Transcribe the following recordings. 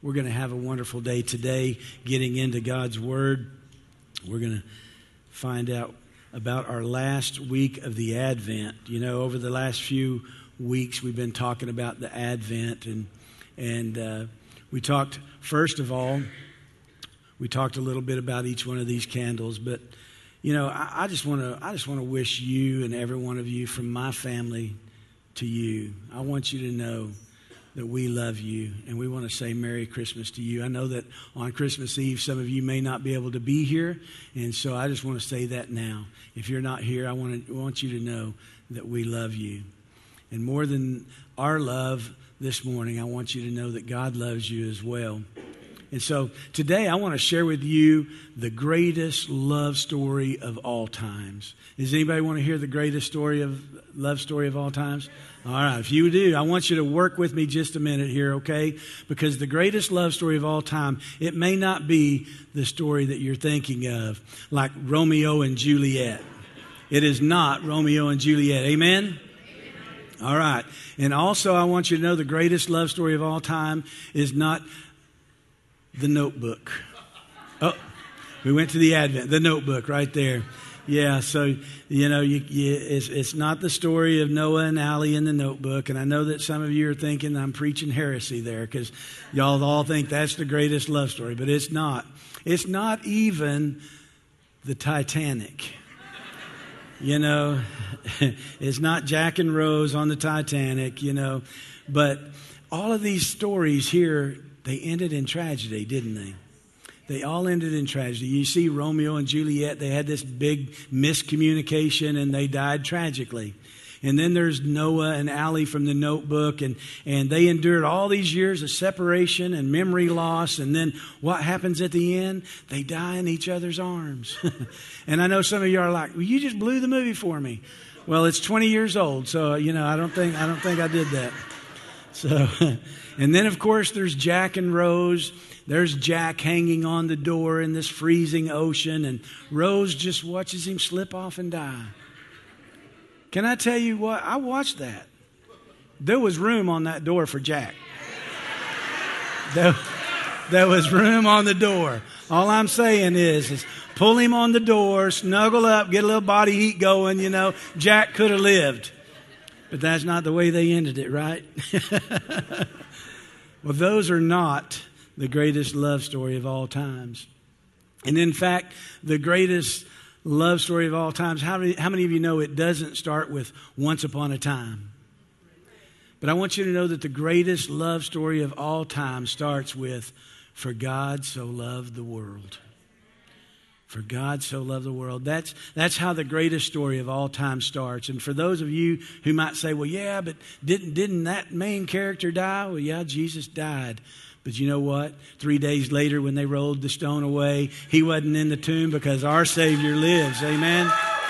we're going to have a wonderful day today getting into God's Word. We're going to find out about our last week of the Advent. You know, over the last few weeks, we've been talking about the Advent, and we talked, first of all, we talked a little bit about each one of these candles, but you know, I just want to wish you and every one of you from my family to you. I want you to know that we love you, and we want to say Merry Christmas to you. I know that on Christmas Eve, some of you may not be able to be here, and so I just want to say that now. If you're not here, I want you to know that we love you. And more than our love this morning, I want you to know that God loves you as well. And so today I want to share with you the greatest love story of all times. Does anybody want to hear the greatest love story of all times? All right, if you do, I want you to work with me just a minute here, okay? Because the greatest love story of all time, it may not be the story that you're thinking of, like Romeo and Juliet. It is not Romeo and Juliet. Amen? All right. And also I want you to know the greatest love story of all time is not The Notebook. Oh, we went to the Advent. The Notebook right there. Yeah, so, you know, it's not the story of Noah and Allie in The Notebook. And I know that some of you are thinking I'm preaching heresy there because y'all all think that's the greatest love story. But it's not. It's not even the Titanic. You know, it's not Jack and Rose on the Titanic, you know. But all of these stories here, they ended in tragedy, didn't they? They all ended in tragedy. You see Romeo and Juliet, they had this big miscommunication and they died tragically. And then there's Noah and Allie from The Notebook, and they endured all these years of separation and memory loss. And then what happens at the end? They die in each other's arms. And I know some of you are like, well, you just blew the movie for me. Well, it's 20 years old, so, you know, I don't think I did that. So, and then, of course, there's Jack and Rose. There's Jack hanging on the door in this freezing ocean, and Rose just watches him slip off and die. Can I tell you what? I watched that. There was room on that door for Jack. There was room on the door. All I'm saying is pull him on the door, snuggle up, get a little body heat going, you know. Jack could have lived. But that's not the way they ended it, right? Well, those are not the greatest love story of all times. And in fact, the greatest love story of all times, how many of you know it doesn't start with once upon a time? But I want you to know that the greatest love story of all time starts with, for God so loved the world. For God so loved the world. That's how the greatest story of all time starts. And for those of you who might say, well, yeah, but didn't that main character die? Well, yeah, Jesus died. But you know what? 3 days later when they rolled the stone away, he wasn't in the tomb because our Savior lives. Amen?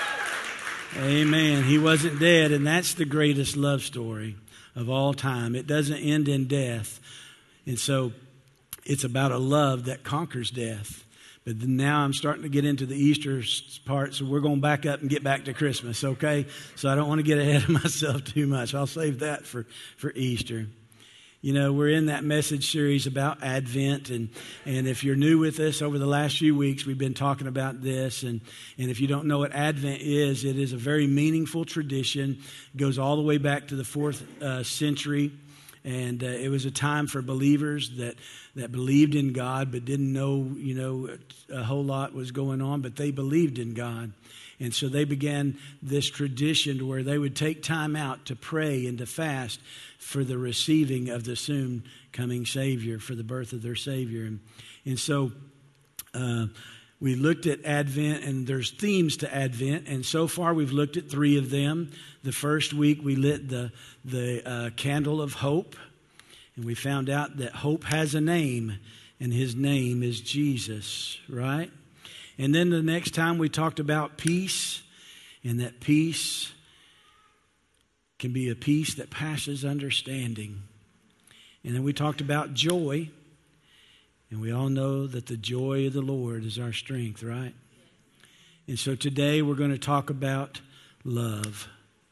Amen. He wasn't dead, and that's the greatest love story of all time. It doesn't end in death. And so it's about a love that conquers death. But now I'm starting to get into the Easter part, so we're going to back up and get back to Christmas, okay? So I don't want to get ahead of myself too much. I'll save that for Easter. You know, we're in that message series about Advent, and if you're new with us over the last few weeks, we've been talking about this. And if you don't know what Advent is, it is a very meaningful tradition. It goes all the way back to the 4th century. And it was a time for believers that believed in God but didn't know, you know, a whole lot was going on, but they believed in God. And so they began this tradition where they would take time out to pray and to fast for the receiving of the soon coming Savior, for the birth of their Savior. And so we looked at Advent, and there's themes to Advent. And so far we've looked at 3 of them. The first week we lit the candle of hope. And we found out that hope has a name, and his name is Jesus, right? And then the next time we talked about peace, and that peace can be a peace that passes understanding. And then we talked about joy, and we all know that the joy of the Lord is our strength, right? And so today we're going to talk about love.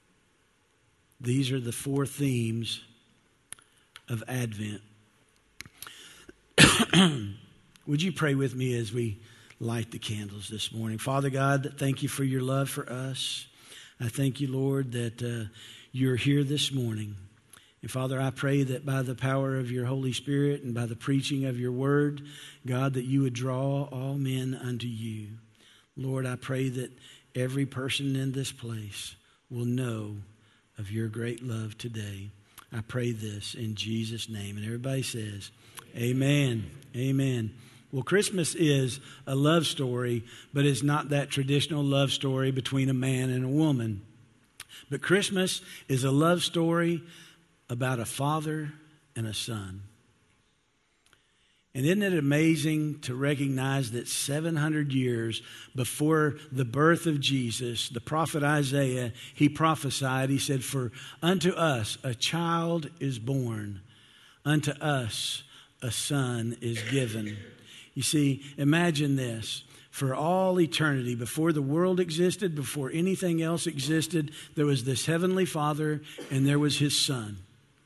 These are the 4 themes of Advent. Would you pray with me as we light the candles this morning? Father God, thank you for your love for us. I thank you, Lord, that you're here this morning. And Father, I pray that by the power of your Holy Spirit and by the preaching of your word, God, that you would draw all men unto you. Lord, I pray that every person in this place will know of your great love today. I pray this in Jesus' name. And everybody says, amen. Amen. Well, Christmas is a love story, but it's not that traditional love story between a man and a woman. But Christmas is a love story about a father and a son. And isn't it amazing to recognize that 700 years before the birth of Jesus, the prophet Isaiah, he prophesied, he said, "For unto us a child is born, unto us a son is given." You see, imagine this. For all eternity, before the world existed, before anything else existed, there was this heavenly Father and there was his Son.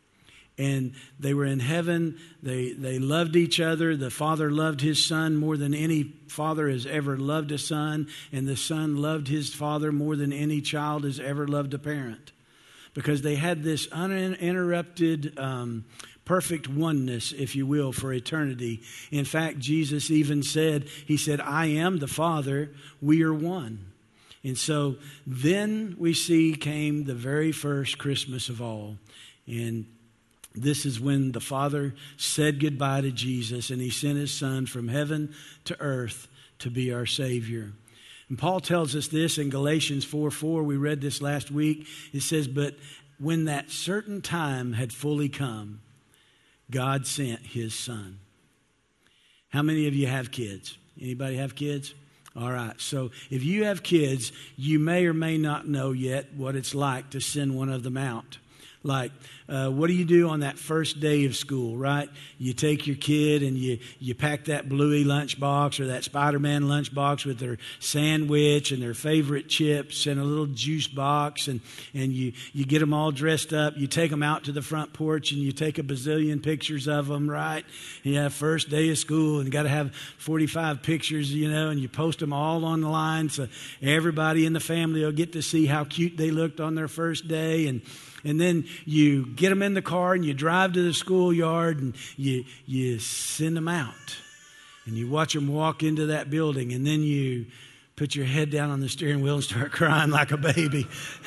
And they were in heaven. They loved each other. The Father loved his Son more than any father has ever loved a son. And the Son loved his Father more than any child has ever loved a parent. Because they had this uninterrupted, perfect oneness, if you will, for eternity. In fact, Jesus even said, he said, "I am the Father, we are one." And so then we see came the very first Christmas of all. And this is when the Father said goodbye to Jesus and he sent his Son from heaven to earth to be our Savior. And Paul tells us this in Galatians 4:4. We read this last week. It says, "But when that certain time had fully come, God sent his Son." How many of you have kids? Anybody have kids? All right. So if you have kids, you may or may not know yet what it's like to send one of them out. Like, what do you do on that first day of school, right? You take your kid and you pack that Bluey lunchbox or that Spider-Man lunchbox with their sandwich and their favorite chips and a little juice box, and you get them all dressed up. You take them out to the front porch and you take a bazillion pictures of them, right? And you have first day of school and you got to have 45 pictures, and you post them all on the line so everybody in the family will get to see how cute they looked on their first day. And then you get them in the car and you drive to the schoolyard and you send them out. And you watch them walk into that building, and then you put your head down on the steering wheel and start crying like a baby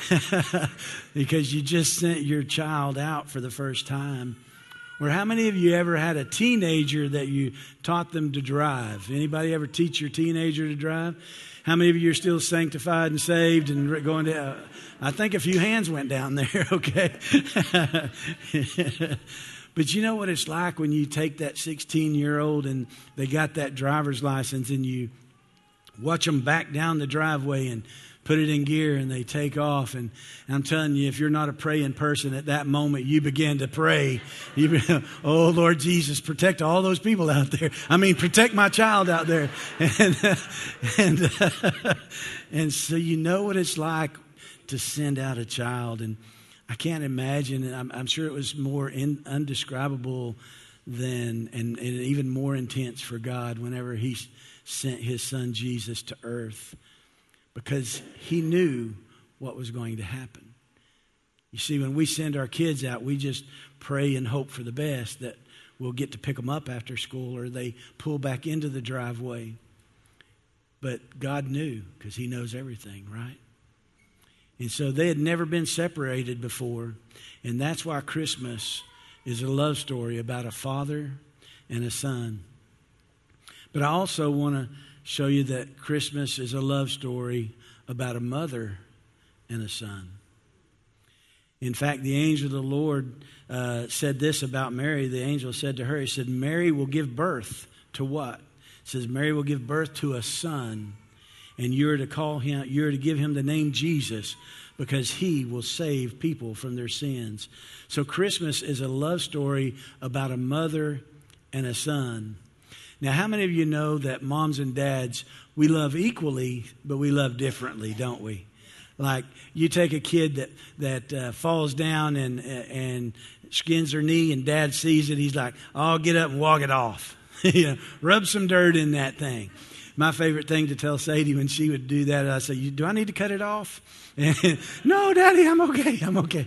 because you just sent your child out for the first time. Or how many of you ever had a teenager that you taught them to drive? Anybody ever teach your teenager to drive? How many of you are still sanctified and saved and going to... I think a few hands went down there, okay? But you know what it's like when you take that 16-year-old and they got that driver's license and you watch them back down the driveway and put it in gear and they take off. And I'm telling you, if you're not a praying person at that moment, you begin to pray. Oh, Lord Jesus, protect all those people out there. Protect my child out there. And so you know what it's like to send out a child. And I can't imagine, and I'm sure it was more undescribable than, and even more intense for God whenever he sent his Son Jesus to earth. Because he knew what was going to happen. You see, when we send our kids out, we just pray and hope for the best, that we'll get to pick them up after school or they pull back into the driveway. But God knew, because he knows everything, right? And so they had never been separated before. And that's why Christmas is a love story about a father and a son. But I also want to show you that Christmas is a love story about a mother and a son. In fact, the angel of the Lord said this about Mary. The angel said to her, he said, "Mary will give birth to what?" It says, "Mary will give birth to a son, and you're to give him the name Jesus, because he will save people from their sins." So Christmas is a love story about a mother and a son. Now, how many of you know that moms and dads, we love equally, but we love differently, don't we? Like, you take a kid that falls down and skins their knee, and dad sees it. He's like, "Oh, get up and walk it off." Rub some dirt in that thing. My favorite thing to tell Sadie when she would do that, I say, do I need to cut it off? No, Daddy, I'm okay.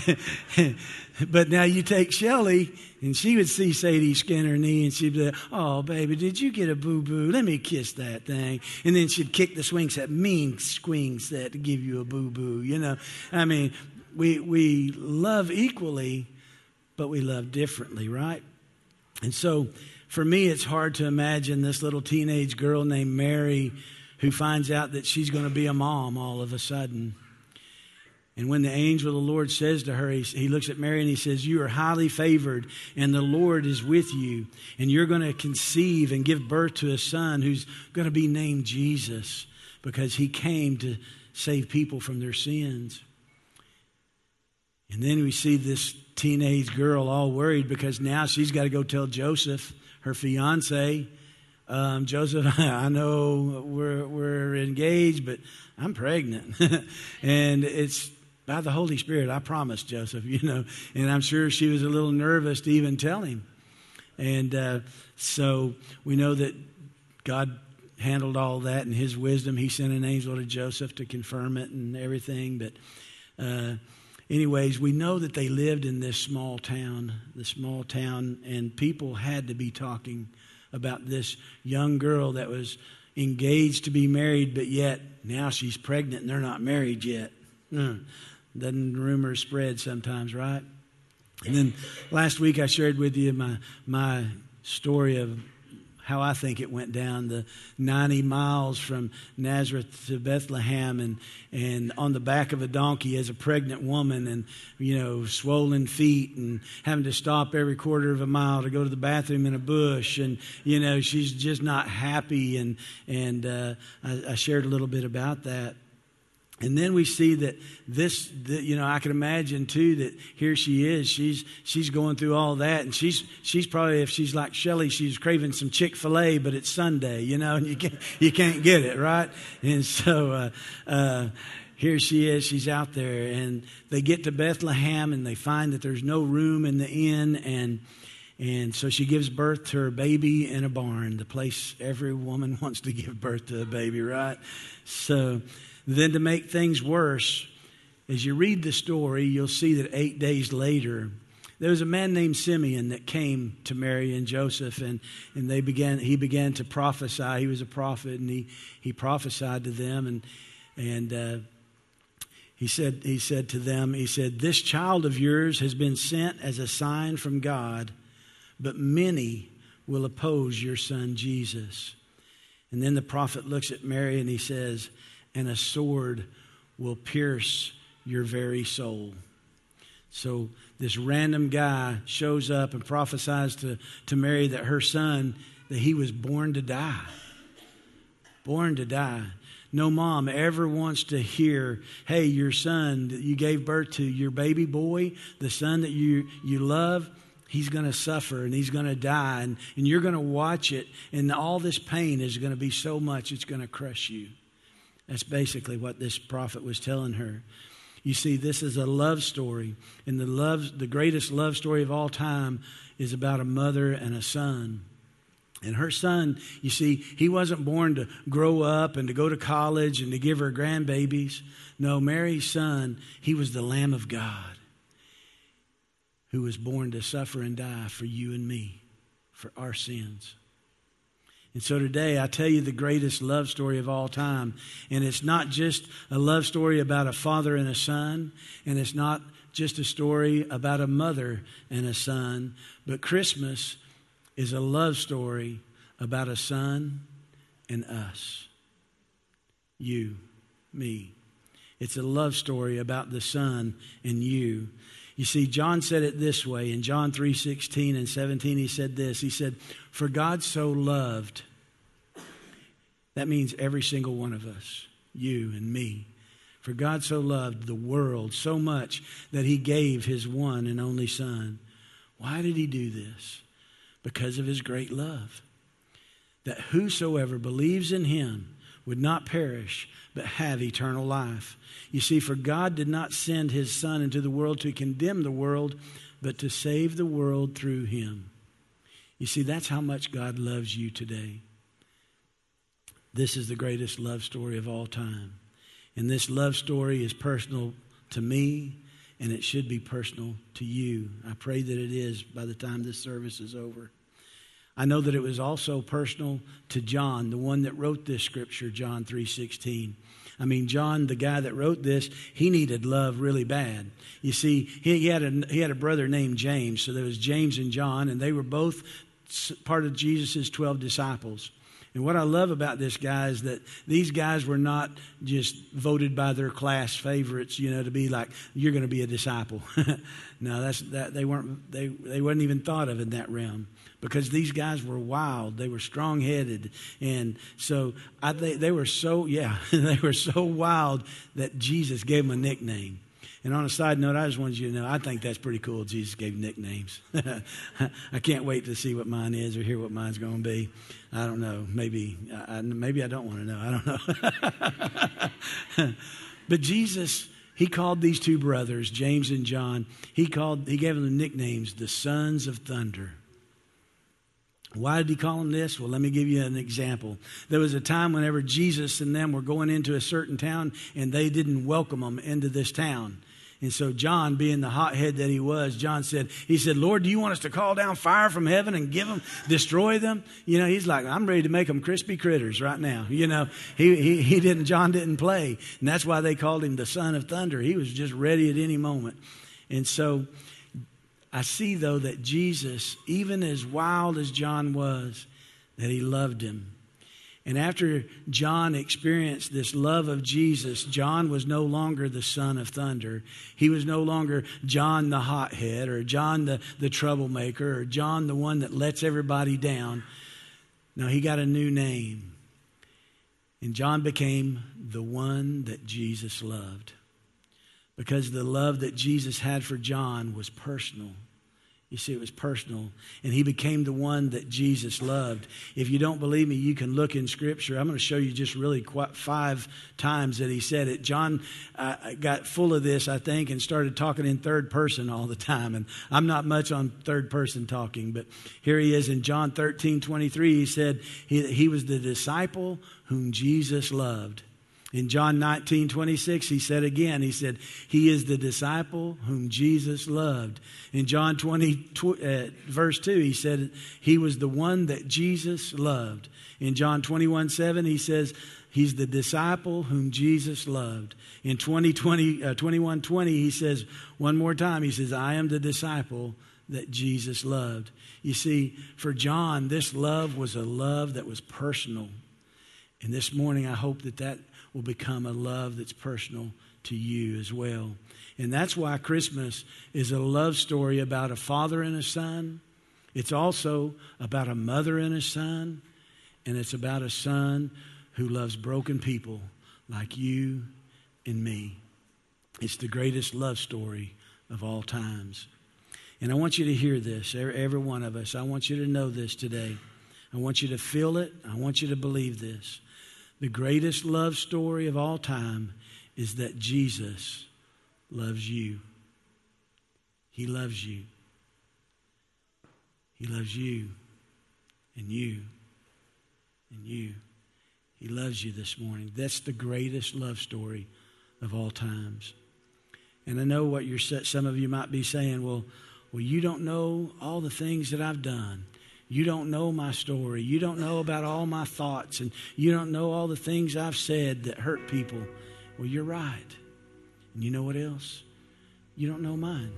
But now you take Shelley, and she would see Sadie skin her knee, and she'd be like, oh, baby, did you get a boo-boo? Let me kiss that thing. And then she'd kick the swing set, mean swing set to give you a boo-boo, I mean, we love equally, but we love differently, right? And so for me, it's hard to imagine this little teenage girl named Mary who finds out that she's going to be a mom all of a sudden. And when the angel of the Lord says to her, he looks at Mary and he says, you are highly favored and the Lord is with you. And you're going to conceive and give birth to a son who's going to be named Jesus because he came to save people from their sins. And then we see this teenage girl all worried because now she's got to go tell Joseph, her fiance, Joseph, I know we're engaged, but I'm pregnant. And it's by the Holy Spirit, I promise, Joseph, And I'm sure she was a little nervous to even tell him. And so we know that God handled all that in his wisdom. He sent an angel to Joseph to confirm it and everything. But anyways, we know that they lived in this small town, and people had to be talking about this young girl that was engaged to be married, but yet now she's pregnant and they're not married yet. Doesn't rumors spread sometimes, right? And then last week I shared with you my story of how I think it went down, the 90 miles from Nazareth to Bethlehem and on the back of a donkey as a pregnant woman and, swollen feet and having to stop every quarter of a mile to go to the bathroom in a bush. And, she's just not happy. And I shared a little bit about that. And then we see that I can imagine too that here she is. She's going through all that, and she's probably, if she's like Shelley, she's craving some Chick-fil-A, but it's Sunday, and you can't get it, right? And so here she is. She's out there, and they get to Bethlehem, and they find that there's no room in the inn, and so she gives birth to her baby in a barn, the place every woman wants to give birth to a baby, right? So then to make things worse, as you read the story, you'll see that 8 days later, there was a man named Simeon that came to Mary and Joseph, and he began to prophesy. He was a prophet, and he prophesied to them, and he said to them, this child of yours has been sent as a sign from God, but many will oppose your son Jesus. And then the prophet looks at Mary and he says, and a sword will pierce your very soul. So this random guy shows up and prophesies to Mary that her son, that he was born to die. Born to die. No mom ever wants to hear, hey, your son that you gave birth to, your baby boy, the son that you love, he's going to suffer and he's going to die. And you're going to watch it. And all this pain is going to be so much, it's going to crush you. That's basically what this prophet was telling her. You see, this is a love story. And the greatest love story of all time is about a mother and a son. And her son, you see, he wasn't born to grow up and to go to college and to give her grandbabies. No, Mary's son, he was the Lamb of God who was born to suffer and die for you and me, for our sins. And so today I tell you the greatest love story of all time. And it's not just a love story about a father and a son. And it's not just a story about a mother and a son. But Christmas is a love story about a son and us. You, me. It's a love story about the son and you. You see, John said it this way. In John 3:16 and 17, he said this. He said, for God so loved, that means every single one of us, you and me. For God so loved the world so much that he gave his one and only son. Why did he do this? Because of his great love. That whosoever believes in him would not perish, but have eternal life. You see, for God did not send his son into the world to condemn the world, but to save the world through him. You see, that's how much God loves you today. This is the greatest love story of all time. And this love story is personal to me, and it should be personal to you. I pray that it is by the time this service is over. I know that it was also personal to John, the one that wrote this scripture, John 3:16. I mean, John, the guy that wrote this, he needed love really bad. You see, he had a brother named James. So there was James and John, and they were both part of Jesus' 12 disciples. And what I love about this guy is that these guys were not just voted by their class favorites, to be like, you're going to be a disciple. No, they weren't even thought of in that realm, because these guys were wild. They were strong-headed. And so they were so wild that Jesus gave them a nickname. And on a side note, I just wanted you to know, I think that's pretty cool. Jesus gave nicknames. I can't wait to see what mine is or hear what mine's going to be. I don't know. Maybe I don't want to know. I don't know. But Jesus, he called these two brothers, James and John, he gave them the nicknames, the Sons of Thunder. Why did he call them this? Well, let me give you an example. There was a time whenever Jesus and them were going into a certain town, and they didn't welcome them into this town. And so John, being the hothead that he was, John said, Lord, do you want us to call down fire from heaven and destroy them? He's like, I'm ready to make them crispy critters right now. John didn't play. And that's why they called him the Son of Thunder. He was just ready at any moment. And so I see, though, that Jesus, even as wild as John was, that he loved him. And after John experienced this love of Jesus, John was no longer the son of thunder. He was no longer John the hothead, or John the troublemaker, or John the one that lets everybody down. No, he got a new name. And John became the one that Jesus loved. Because the love that Jesus had for John was personal. You see, it was personal. And he became the one that Jesus loved. If you don't believe me, you can look in Scripture. I'm going to show you just really 5 times that he said it. John got full of this, I think, and started talking in third person all the time. And I'm not much on third person talking, but here he is in John 13:23. He said he was the disciple whom Jesus loved. In John 19:26, he said, he is the disciple whom Jesus loved. In John 20, verse 2, he said, he was the one that Jesus loved. In John 21:7, he says, he's the disciple whom Jesus loved. In 21:20, he says, one more time, he says, I am the disciple that Jesus loved. You see, for John, this love was a love that was personal. And this morning, I hope that will become a love that's personal to you as well. And that's why Christmas is a love story about a father and a son. It's also about a mother and a son. And it's about a son who loves broken people like you and me. It's the greatest love story of all times. And I want you to hear this, every one of us. I want you to know this today. I want you to feel it. I want you to believe this. The greatest love story of all time is that Jesus loves you. He loves you. He loves you and you and you. He loves you this morning. That's the greatest love story of all times. And I know what some of you might be saying, well, you don't know all the things that I've done. You don't know my story. You don't know about all my thoughts. And you don't know all the things I've said that hurt people. Well, you're right. And you know what else? You don't know mine.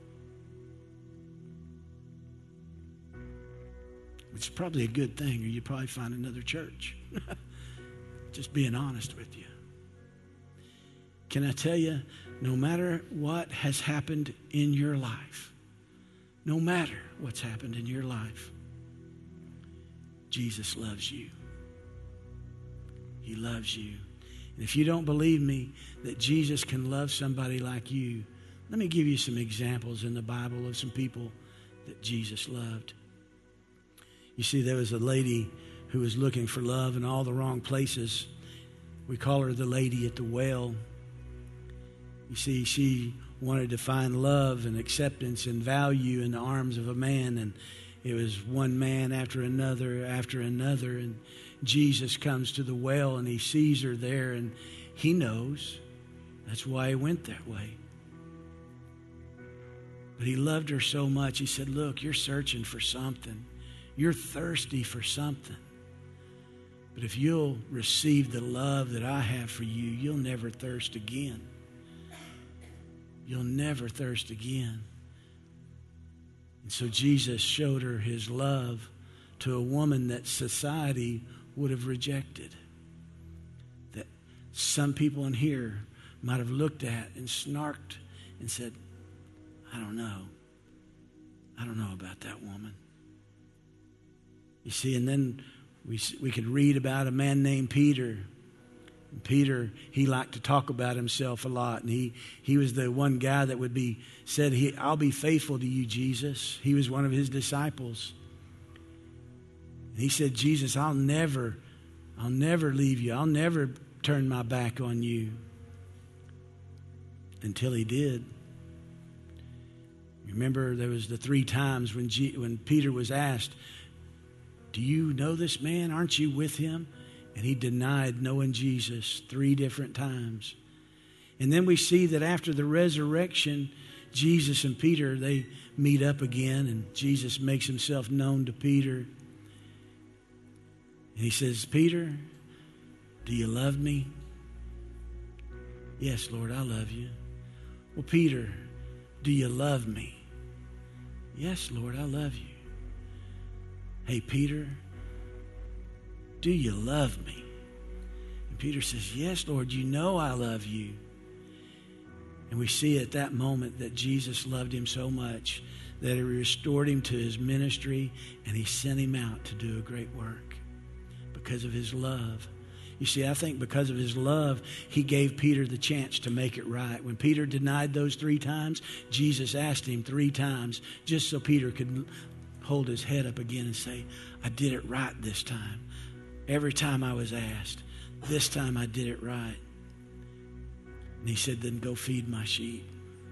Which is probably a good thing, or you'd probably find another church. Just being honest with you. Can I tell you, no matter what has happened in your life, no matter what's happened in your life, Jesus loves you. He loves you. And if you don't believe me that Jesus can love somebody like you, let me give you some examples in the Bible of some people that Jesus loved. You see, there was a lady who was looking for love in all the wrong places. We call her the lady at the well. You see, she wanted to find love and acceptance and value in the arms of a man, it was one man after another, and Jesus comes to the well, and he sees her there, and he knows. That's why he went that way. But he loved her so much, he said, look, you're searching for something. You're thirsty for something. But if you'll receive the love that I have for you, you'll never thirst again. You'll never thirst again. And so Jesus showed her his love to a woman that society would have rejected. That some people in here might have looked at and snarked and said, I don't know. I don't know about that woman. You see, and then we could read about a man named Peter. And Peter, he liked to talk about himself a lot. And he was the one guy that said, I'll be faithful to you, Jesus. He was one of his disciples. And he said, Jesus, I'll never leave you. I'll never turn my back on you. Until he did. Remember, there was the 3 times when Peter was asked, do you know this man? Aren't you with him? And he denied knowing Jesus 3 different times. And then we see that after the resurrection, Jesus and Peter, they meet up again, and Jesus makes himself known to Peter. And he says, Peter, do you love me? Yes, Lord, I love you. Well, Peter, do you love me? Yes, Lord, I love you. Hey, Peter, do you love me? And Peter says, yes, Lord, you know I love you. And we see at that moment that Jesus loved him so much that he restored him to his ministry, and he sent him out to do a great work because of his love. You see, I think because of his love, he gave Peter the chance to make it right. When Peter denied those 3 times, Jesus asked him 3 times just so Peter could hold his head up again and say, I did it right this time. Every time I was asked, this time I did it right. And he said, then go feed my sheep.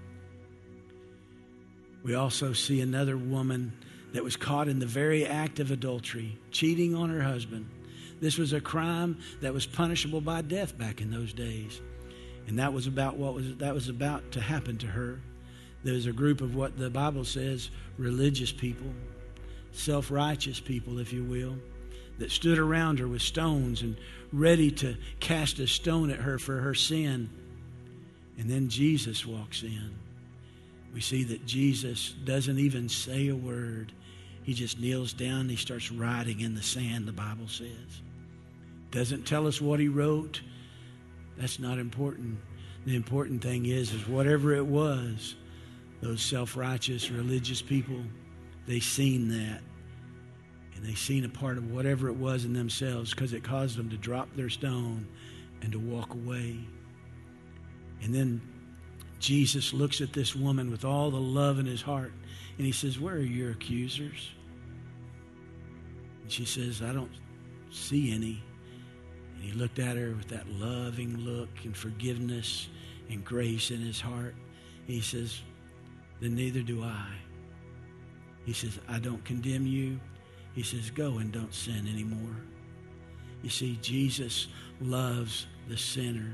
We also see another woman that was caught in the very act of adultery, cheating on her husband. This was a crime that was punishable by death back in those days. And that was about that was about to happen to her. There was a group of what the Bible says, religious people, self-righteous people, if you will, that stood around her with stones and ready to cast a stone at her for her sin. And then Jesus walks in. We see that Jesus doesn't even say a word. He just kneels down and he starts writing in the sand, the Bible says. Doesn't tell us what he wrote. That's not important. The important thing is whatever it was, those self-righteous religious people, they seen that. And they seen a part of whatever it was in themselves because it caused them to drop their stone and to walk away. And then Jesus looks at this woman with all the love in his heart and he says, where are your accusers? And she says, I don't see any. And he looked at her with that loving look and forgiveness and grace in his heart. He says, then neither do I. He says, I don't condemn you. He says, go and don't sin anymore. You see, Jesus loves the sinner.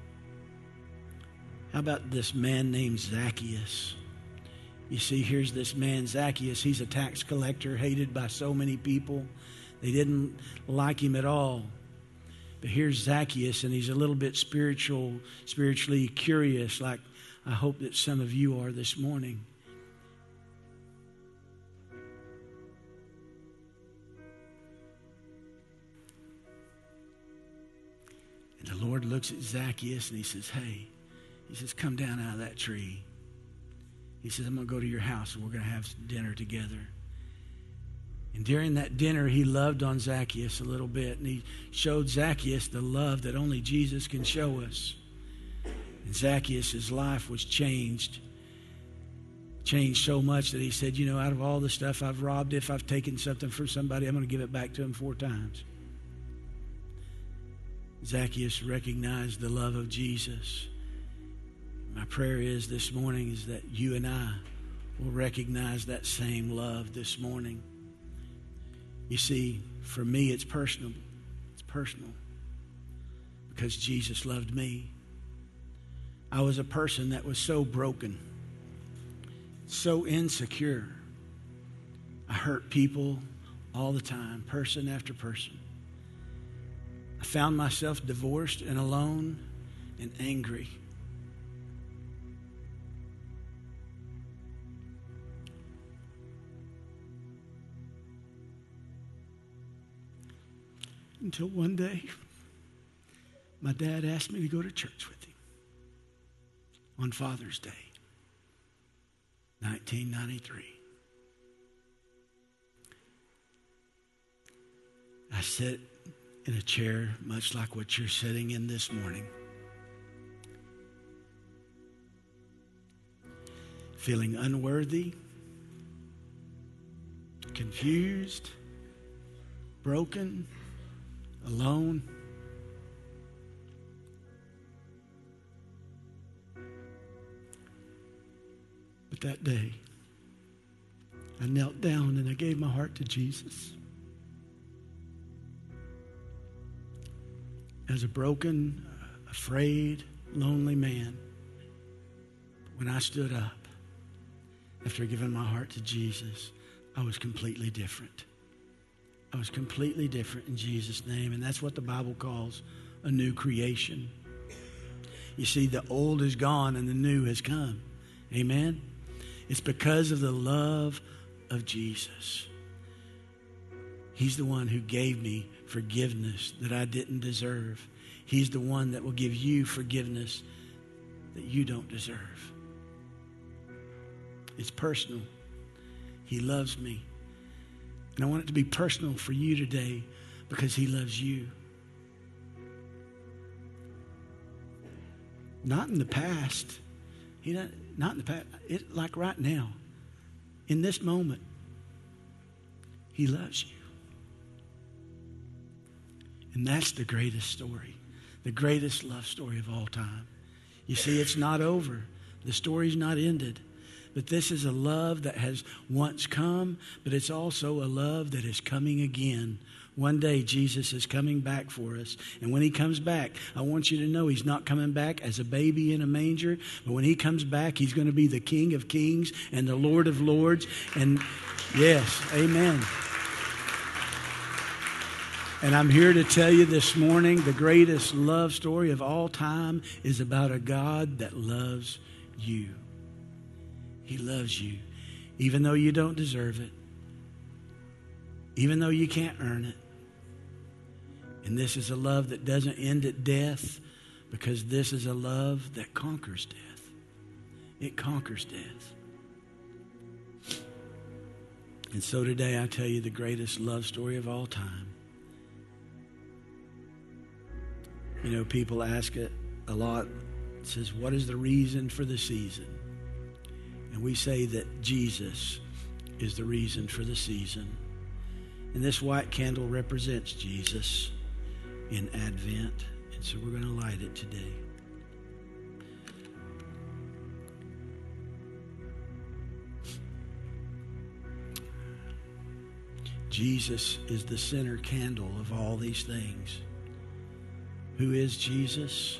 How about this man named Zacchaeus? You see, here's this man, Zacchaeus. He's a tax collector, hated by so many people. They didn't like him at all. But here's Zacchaeus, and he's a little bit spiritually curious, like I hope that some of you are this morning. And the Lord looks at Zacchaeus and he says, hey, he says, come down out of that tree. He says, I'm going to go to your house and we're going to have dinner together. And during that dinner, he loved on Zacchaeus a little bit. And he showed Zacchaeus the love that only Jesus can show us. And Zacchaeus' life was changed so much that he said, you know, out of all the stuff I've robbed, if I've taken something from somebody, I'm going to give it back to him 4 times. Zacchaeus recognized the love of Jesus. My prayer is this morning is that you and I will recognize that same love this morning. You see, for me, it's personal. It's personal because Jesus loved me. I was a person that was so broken, so insecure. I hurt people all the time, person after person. I found myself divorced and alone and angry. Until one day, my dad asked me to go to church with him on Father's Day, 1993. I sat in a chair much like what you're sitting in this morning, feeling unworthy, confused, broken, alone. But that day, I knelt down and I gave my heart to Jesus. As a broken, afraid, lonely man, when I stood up after giving my heart to Jesus, I was completely different. I was completely different in Jesus' name, and that's what the Bible calls a new creation. You see, the old is gone and the new has come. Amen? It's because of the love of Jesus. He's the one who gave me forgiveness that I didn't deserve. He's the one that will give you forgiveness that you don't deserve. It's personal. He loves me. And I want it to be personal for you today because he loves you. Not in the past. Not in the past. Like right now. In this moment. He loves you. And that's the greatest story. The greatest love story of all time. You see, it's not over. The story's not ended. But this is a love that has once come, but it's also a love that is coming again. One day, Jesus is coming back for us. And when he comes back, I want you to know he's not coming back as a baby in a manger. But when he comes back, he's going to be the King of Kings and the Lord of Lords. And yes, amen. And I'm here to tell you this morning, the greatest love story of all time is about a God that loves you. He loves you, even though you don't deserve it, even though you can't earn it. And this is a love that doesn't end at death, because this is a love that conquers death. It conquers death. And so today I tell you the greatest love story of all time. You know, people ask it a lot. It says, what is the reason for the season? And we say that Jesus is the reason for the season. And this white candle represents Jesus in Advent. And so we're going to light it today. Jesus is the center candle of all these things. Who is Jesus?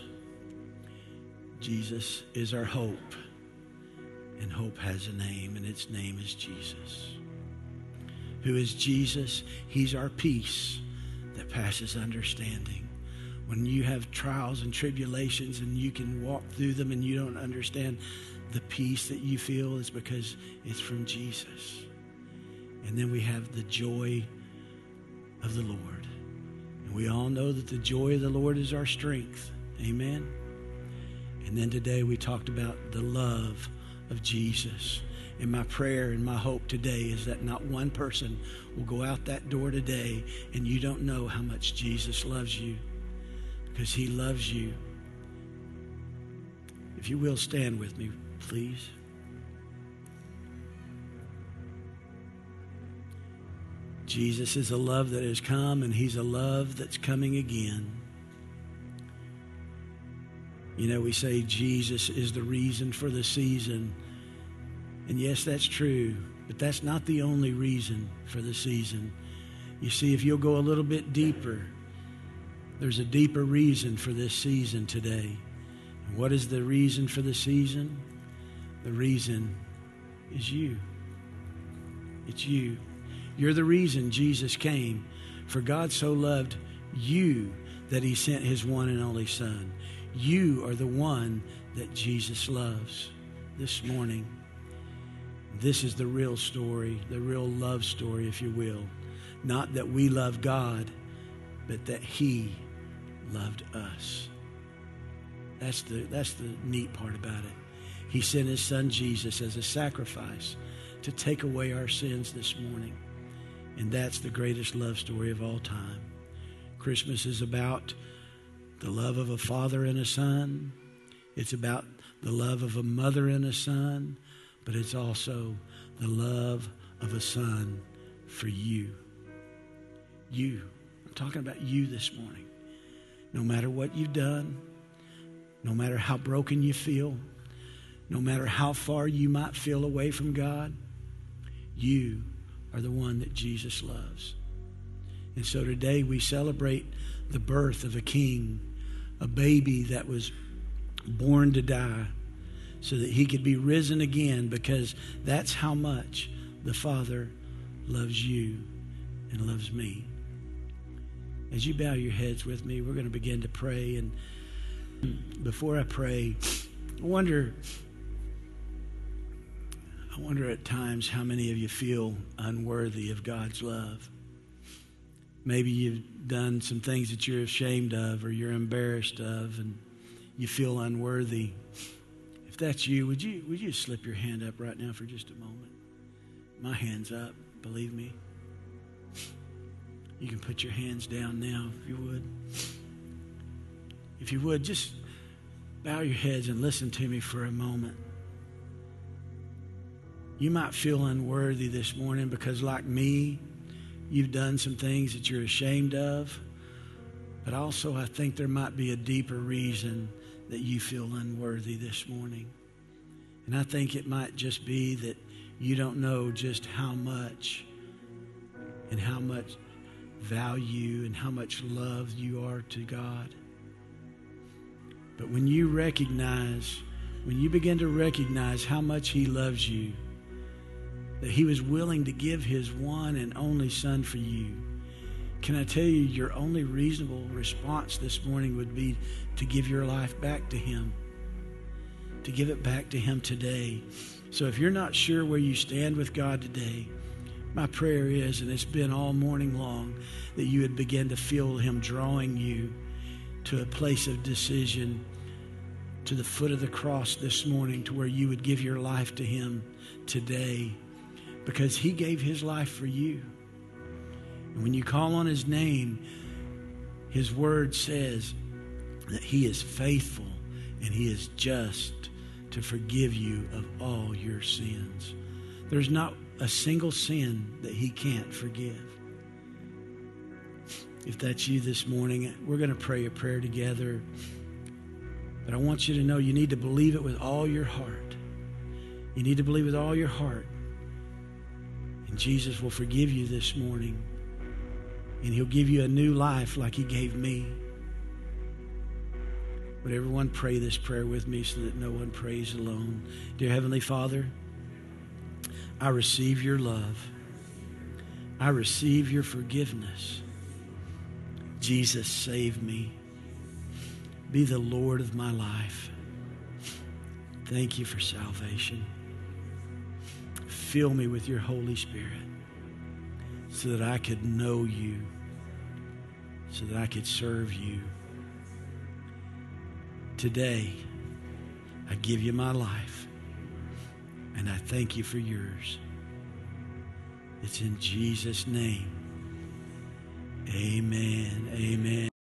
Jesus is our hope. And hope has a name, and its name is Jesus. Who is Jesus? He's our peace that passes understanding. When you have trials and tribulations and you can walk through them and you don't understand, the peace that you feel is because it's from Jesus. And then we have the joy of the Lord. And we all know that the joy of the Lord is our strength. Amen? And then today we talked about the love of Jesus. And my prayer and my hope today is that not one person will go out that door today and you don't know how much Jesus loves you, because he loves you. If you will, stand with me, please. Jesus is a love that has come, and he's a love that's coming again. You know, we say Jesus is the reason for the season. And yes, that's true. But that's not the only reason for the season. You see, if you'll go a little bit deeper, there's a deeper reason for this season today. And what is the reason for the season? The reason is you. It's you. You're the reason Jesus came. For God so loved you that he sent his one and only Son. You are the one that Jesus loves. This morning, this is the real story, the real love story, if you will. Not that we love God, but that he loved us. That's the neat part about it. He sent his Son Jesus as a sacrifice to take away our sins this morning. And that's the greatest love story of all time. Christmas is about the love of a father and a son. It's about the love of a mother and a son. But it's also the love of a son for you. You. I'm talking about you this morning. No matter what you've done, no matter how broken you feel, no matter how far you might feel away from God, you are the one that Jesus loves. And so today we celebrate the birth of a king, a baby that was born to die so that he could be risen again, because that's how much the Father loves you and loves me. As you bow your heads with me, we're going to begin to pray. And before I pray, I wonder at times how many of you feel unworthy of God's love. Maybe you've done some things that you're ashamed of or you're embarrassed of, and you feel unworthy. If that's you, would you slip your hand up right now for just a moment? My hand's up, believe me. You can put your hands down now if you would. If you would, just bow your heads and listen to me for a moment. You might feel unworthy this morning because, like me, you've done some things that you're ashamed of. But also, I think there might be a deeper reason that you feel unworthy this morning. And I think it might just be that you don't know just how much and how much value and how much love you are to God. But when you begin to recognize how much he loves you, that he was willing to give his one and only Son for you, can I tell you, your only reasonable response this morning would be to give your life back to him, to give it back to him today. So if you're not sure where you stand with God today, my prayer is, and it's been all morning long, that you would begin to feel him drawing you to a place of decision, to the foot of the cross this morning, to where you would give your life to him today, because he gave his life for you. And when you call on his name, his word says that he is faithful and he is just to forgive you of all your sins. There's not a single sin that he can't forgive. If that's you this morning, we're going to pray a prayer together. But I want you to know you need to believe it with all your heart. You need to believe with all your heart. And Jesus will forgive you this morning. And he'll give you a new life like he gave me. Would everyone pray this prayer with me so that no one prays alone? Dear Heavenly Father, I receive your love. I receive your forgiveness. Jesus, save me. Be the Lord of my life. Thank you for salvation. Fill me with your Holy Spirit so that I could know you, so that I could serve you. Today, I give you my life, and I thank you for yours. It's in Jesus' name. Amen. Amen.